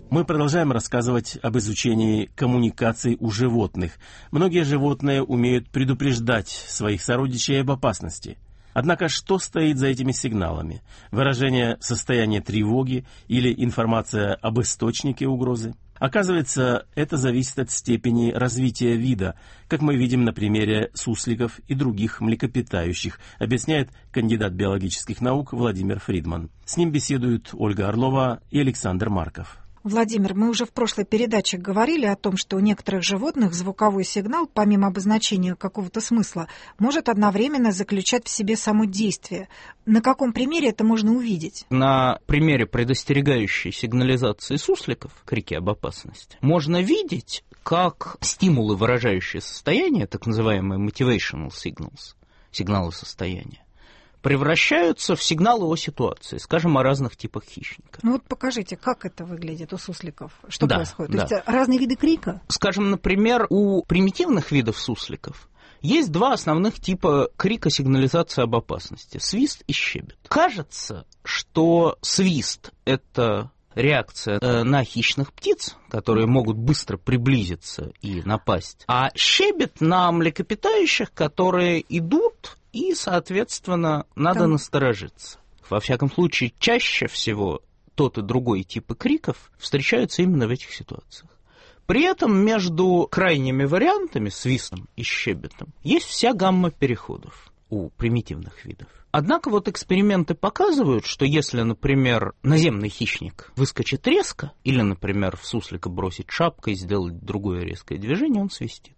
Мы продолжаем рассказывать об изучении коммуникаций у животных. Многие животные умеют предупреждать своих сородичей об опасности. Однако что стоит за этими сигналами? Выражение состояния тревоги или информация об источнике угрозы? Оказывается, это зависит от степени развития вида, как мы видим на примере сусликов и других млекопитающих, объясняет кандидат биологических наук Владимир Фридман. С ним беседуют Ольга Орлова и Александр Марков. Владимир, мы уже в прошлой передаче говорили о том, что у некоторых животных звуковой сигнал, помимо обозначения какого-то смысла, может одновременно заключать в себе само действие. На каком примере это можно увидеть? На примере предостерегающей сигнализации сусликов, крики об опасности, можно видеть, как стимулы, выражающие состояние, так называемые motivational signals, сигналы состояния, превращаются в сигналы о ситуации, скажем, о разных типах хищника. Ну вот покажите, как это выглядит у сусликов, что происходит? То есть разные виды крика? Скажем, например, у примитивных видов сусликов есть два основных типа крика сигнализации об опасности – свист и щебет. Кажется, что свист – это реакция на хищных птиц, которые могут быстро приблизиться и напасть, а щебет на млекопитающих, которые идут, и, соответственно, надо насторожиться. Во всяком случае, чаще всего тот и другой типы криков встречаются именно в этих ситуациях. При этом между крайними вариантами, свистом и щебетом, есть вся гамма переходов у примитивных видов. Однако вот эксперименты показывают, что если, например, наземный хищник выскочит резко, или, например, в суслика бросить шапкой, сделать другое резкое движение, он свистит.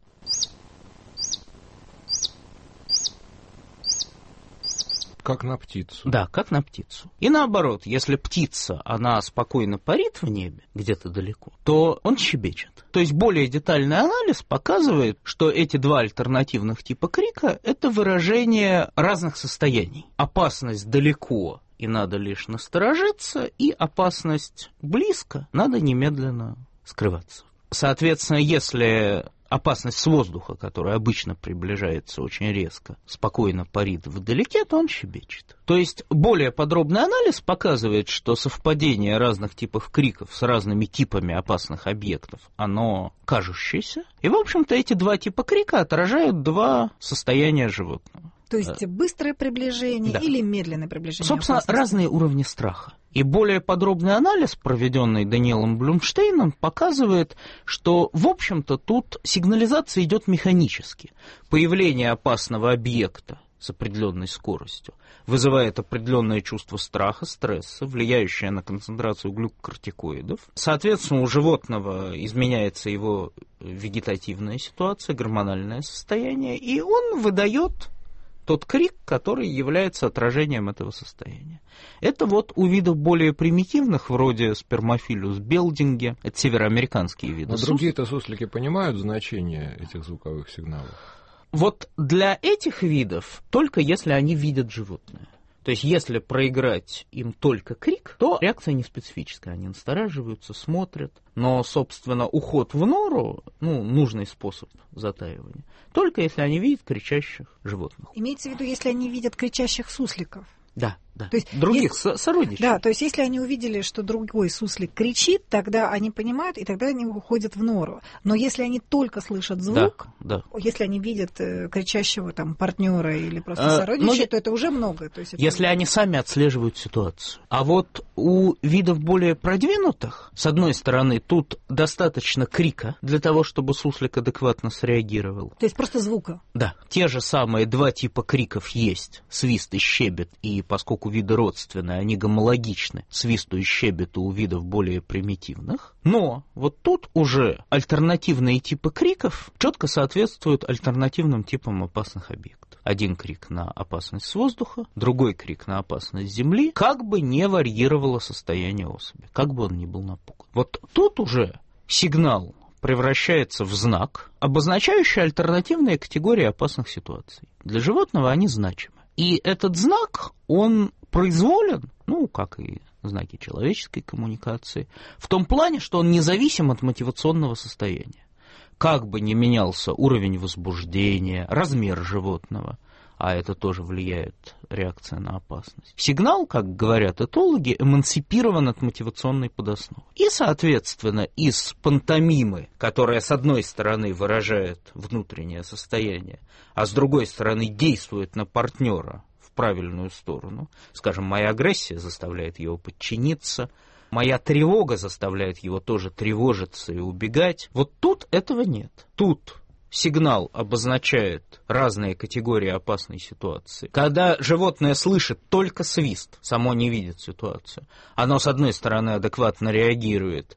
Как на птицу. Да, как на птицу. И наоборот, если птица, она спокойно парит в небе, где-то далеко, то он щебечет. То есть более детальный анализ показывает, что эти два альтернативных типа крика – это выражение разных состояний. Опасность далеко, и надо лишь насторожиться, и опасность близко, надо немедленно скрываться. Соответственно, если опасность с воздуха, которая обычно приближается очень резко, спокойно парит вдалеке, то он щебечет. То есть более подробный анализ показывает, что совпадение разных типов криков с разными типами опасных объектов, оно кажущееся. И, в общем-то, эти два типа крика отражают два состояния животного. То есть быстрое приближение или медленное приближение? Собственно, опасности? Разные уровни страха. И более подробный анализ, проведенный Даниэлом Блюмштейном, показывает, что, в общем-то, тут сигнализация идет механически. Появление опасного объекта с определенной скоростью вызывает определенное чувство страха, стресса, влияющее на концентрацию глюкокортикоидов. Соответственно, у животного изменяется его вегетативная ситуация, гормональное состояние, и он выдает тот крик, который является отражением этого состояния. Это вот у видов более примитивных, вроде спермофилиус белдинги, это североамериканские виды. Но другие-то суслики понимают значение этих звуковых сигналов? Вот для этих видов только если они видят животное. То есть, если проиграть им только крик, то реакция не специфическая. Они настораживаются, смотрят. Но, собственно, уход в нору, нужный способ затаивания, только если они видят кричащих животных. Имеется в виду, если они видят кричащих сусликов? Да. То есть, других сородичей. Да, то есть если они увидели, что другой суслик кричит, тогда они понимают, и тогда они уходят в нору. Но если они только слышат звук, если они видят кричащего там партнера или просто сородича, то это уже много. То есть это... Если они сами отслеживают ситуацию. А вот у видов более продвинутых, с одной стороны, тут достаточно крика для того, чтобы суслик адекватно среагировал. То есть просто звука. Да. Те же самые два типа криков есть, свист и щебет, и поскольку виды родственные, они гомологичны свисту и щебету у видов более примитивных. Но вот тут уже альтернативные типы криков четко соответствуют альтернативным типам опасных объектов. Один крик на опасность с воздуха, другой крик на опасность земли, как бы не варьировало состояние особи, как бы он ни был напуган. Вот тут уже сигнал превращается в знак, обозначающий альтернативные категории опасных ситуаций. Для животного они значимы. И этот знак, он произволен, как и знаки человеческой коммуникации, в том плане, что он независим от мотивационного состояния. Как бы ни менялся уровень возбуждения, размер животного, а это тоже влияет, реакция на опасность. Сигнал, как говорят этологи, эмансипирован от мотивационной подосновы. И, соответственно, из пантомимы, которая с одной стороны выражает внутреннее состояние, а с другой стороны действует на партнера в правильную сторону, скажем, моя агрессия заставляет его подчиниться, моя тревога заставляет его тоже тревожиться и убегать. Вот тут этого нет. Тут сигнал обозначает разные категории опасной ситуации. Когда животное слышит только свист, само не видит ситуацию, оно, с одной стороны, адекватно реагирует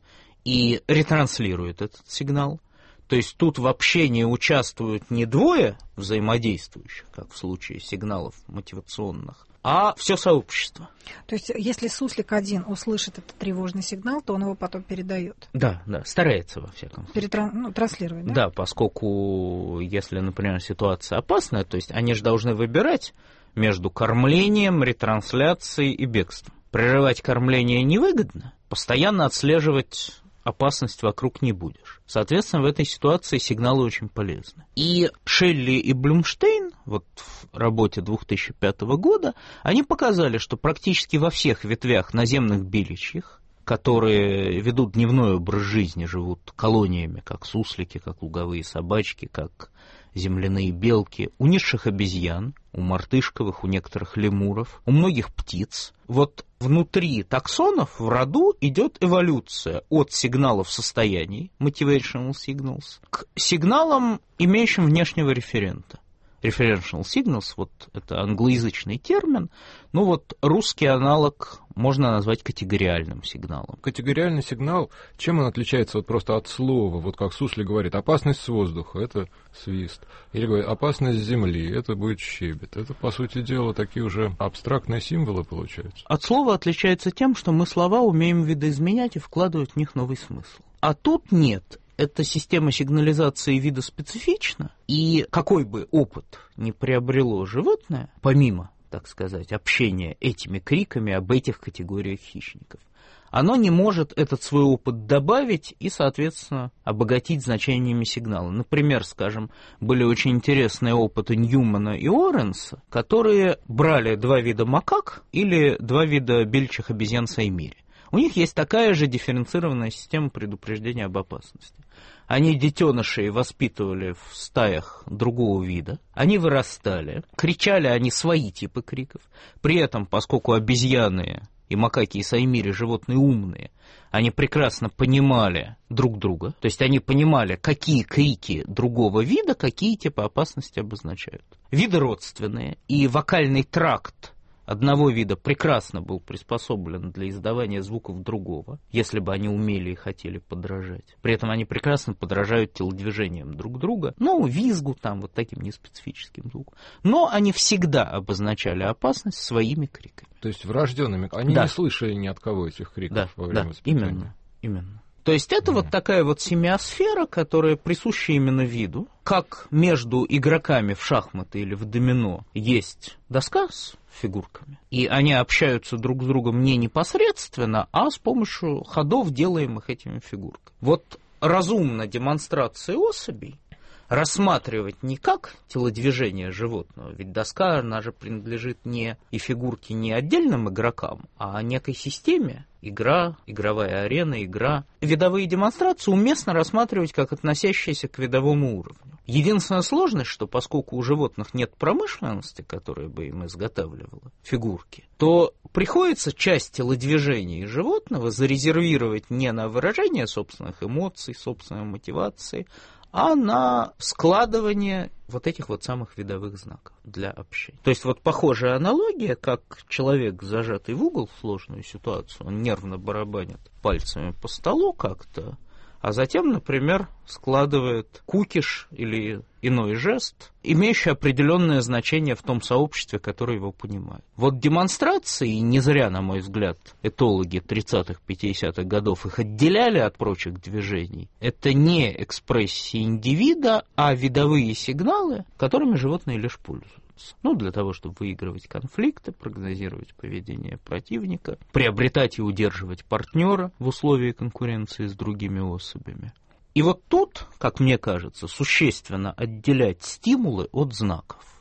и ретранслирует этот сигнал. То есть тут в общении участвуют не двое взаимодействующих, как в случае сигналов мотивационных, а все сообщество. То есть, если суслик один услышит этот тревожный сигнал, то он его потом передает. Да, старается во всяком случае. Транслировать, да? Да, поскольку, если, например, ситуация опасная, то есть они же должны выбирать между кормлением, ретрансляцией и бегством. Прерывать кормление невыгодно, постоянно отслеживать опасность вокруг не будешь. Соответственно, в этой ситуации сигналы очень полезны. И Шелли и Блумштейн, вот в работе 2005 года, они показали, что практически во всех ветвях наземных беличьих, которые ведут дневной образ жизни, живут колониями, как суслики, как луговые собачки, как земляные белки, у низших обезьян, у мартышковых, у некоторых лемуров, у многих птиц. Вот внутри таксонов в роду идет эволюция от сигналов состояний, motivational signals, к сигналам, имеющим внешнего референта. Referential signals, вот это англоязычный термин, ну вот русский аналог можно назвать категориальным сигналом. Категориальный сигнал, чем он отличается вот просто от слова? Вот как суслик говорит, опасность с воздуха, это свист. Или говорит, опасность с земли, это будет щебет. Это, по сути дела, такие уже абстрактные символы получаются. От слова отличается тем, что мы слова умеем видоизменять и вкладывать в них новый смысл. А тут нет. Эта система сигнализации вида специфична, и какой бы опыт ни приобрело животное, помимо, так сказать, общения этими криками об этих категориях хищников, оно не может этот свой опыт добавить и, соответственно, обогатить значениями сигнала. Например, скажем, были очень интересные опыты Ньюмана и Оренса, которые брали два вида макак или два вида беличьих обезьян Саймири. У них есть такая же дифференцированная система предупреждения об опасности. Они детенышей воспитывали в стаях другого вида, они вырастали, кричали они свои типы криков. При этом, поскольку обезьяны и макаки и саймири животные умные, они прекрасно понимали друг друга, то есть они понимали, какие крики другого вида, какие типы опасности обозначают. Виды родственные, и вокальный тракт одного вида прекрасно был приспособлен для издавания звуков другого, если бы они умели и хотели подражать. При этом они прекрасно подражают телодвижениям друг друга, визгу там, вот таким неспецифическим звуком. Но они всегда обозначали опасность своими криками. То есть врожденными. Они не слышали ни от кого этих криков во время воспитания. Именно. То есть это вот такая вот семиосфера, которая присуща именно виду. Как между игроками в шахматы или в домино есть доска с фигурками, и они общаются друг с другом не непосредственно, а с помощью ходов, делаемых этими фигурками. Вот разумно демонстрации особей рассматривать не как телодвижение животного, ведь доска, она же принадлежит не и фигурке не отдельным игрокам, а некой системе. Игра, игровая арена, игра. Видовые демонстрации уместно рассматривать как относящиеся к видовому уровню. Единственная сложность, что поскольку у животных нет промышленности, которая бы им изготавливала фигурки, то приходится часть телодвижений животного зарезервировать не на выражение собственных эмоций, собственной мотивации, а на складывание вот этих вот самых видовых знаков для общения. То есть вот похожая аналогия, как человек, зажатый в угол в сложную ситуацию, он нервно барабанит пальцами по столу как-то, а затем, например, складывает кукиш или иной жест, имеющий определенное значение в том сообществе, которое его понимает. Вот демонстрации, не зря, на мой взгляд, этологи 30-х, 50-х годов их отделяли от прочих движений, это не экспрессии индивида, а видовые сигналы, которыми животные лишь пользуются. Для того, чтобы выигрывать конфликты, прогнозировать поведение противника, приобретать и удерживать партнера в условии конкуренции с другими особями. И вот тут, как мне кажется, существенно отделять стимулы от знаков.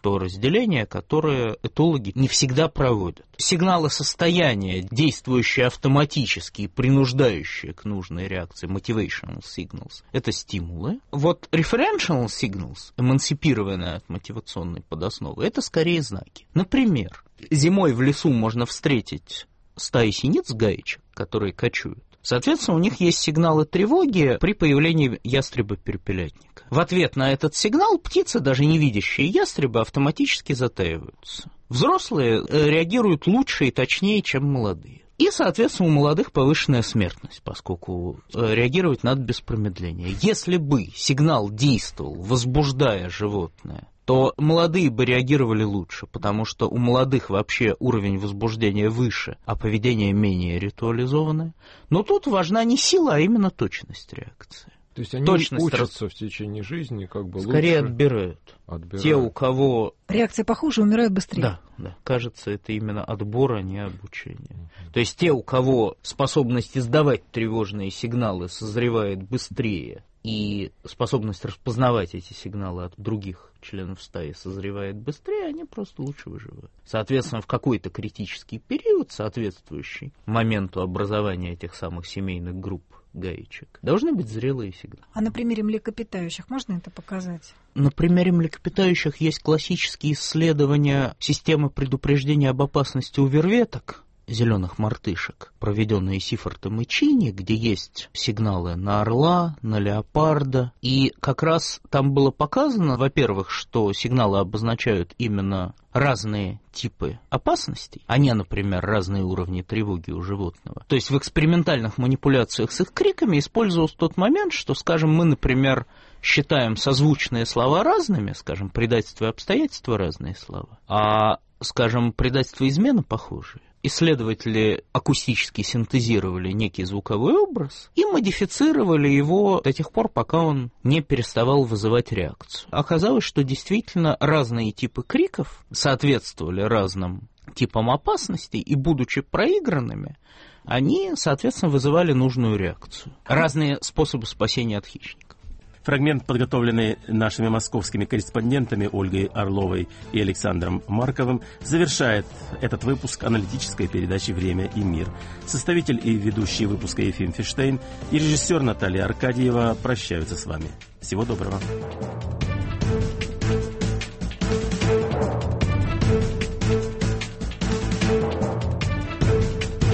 то разделение, которое этологи не всегда проводят. Сигналы состояния, действующие автоматически и принуждающие к нужной реакции, motivational signals, это стимулы. Вот referential signals, эмансипированные от мотивационной подосновы, это скорее знаки. Например, зимой в лесу можно встретить стаи синиц-гаечек, которые кочуют. Соответственно, у них есть сигналы тревоги при появлении ястреба-перепелятника. В ответ на этот сигнал птицы, даже не видящие ястреба, автоматически затаиваются. Взрослые реагируют лучше и точнее, чем молодые. И, соответственно, у молодых повышенная смертность, поскольку реагировать надо без промедления. Если бы сигнал действовал, возбуждая животное, то молодые бы реагировали лучше, потому что у молодых вообще уровень возбуждения выше, а поведение менее ритуализованное. Но тут важна не сила, а именно точность реакции. То есть они учатся в течение жизни, как бы скорее лучше... отбирают. Те, у кого... Реакция похуже, умирают быстрее. Да. Кажется, это именно отбор, а не обучение. То есть те, у кого способность издавать тревожные сигналы созревает быстрее, и способность распознавать эти сигналы от других членов стаи созревает быстрее, они просто лучше выживают. Соответственно, в какой-то критический период, соответствующий моменту образования этих самых семейных групп гаечек, должны быть зрелые сигналы. А на примере млекопитающих можно это показать? На примере млекопитающих есть классические исследования системы предупреждения об опасности у верветок, зеленых мартышек, проведенные Сифортом и Чини, где есть сигналы на орла, на леопарда. И как раз там было показано, во-первых, что сигналы обозначают именно разные типы опасностей, а не, например, разные уровни тревоги у животного. То есть в экспериментальных манипуляциях с их криками использовался тот момент, что, скажем, мы, например, считаем созвучные слова разными, скажем, предательство и обстоятельства разные слова, а, скажем, предательство и измена похожие. Исследователи акустически синтезировали некий звуковой образ и модифицировали его до тех пор, пока он не переставал вызывать реакцию. Оказалось, что действительно разные типы криков соответствовали разным типам опасностей, и, будучи проигранными, они, соответственно, вызывали нужную реакцию. Разные способы спасения от хищников. Фрагмент, подготовленный нашими московскими корреспондентами Ольгой Орловой и Александром Марковым, завершает этот выпуск аналитической передачи «Время и мир». Составитель и ведущий выпуска Ефим Фиштейн и режиссер Наталья Аркадьева прощаются с вами. Всего доброго.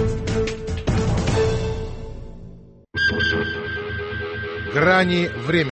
Грани времени.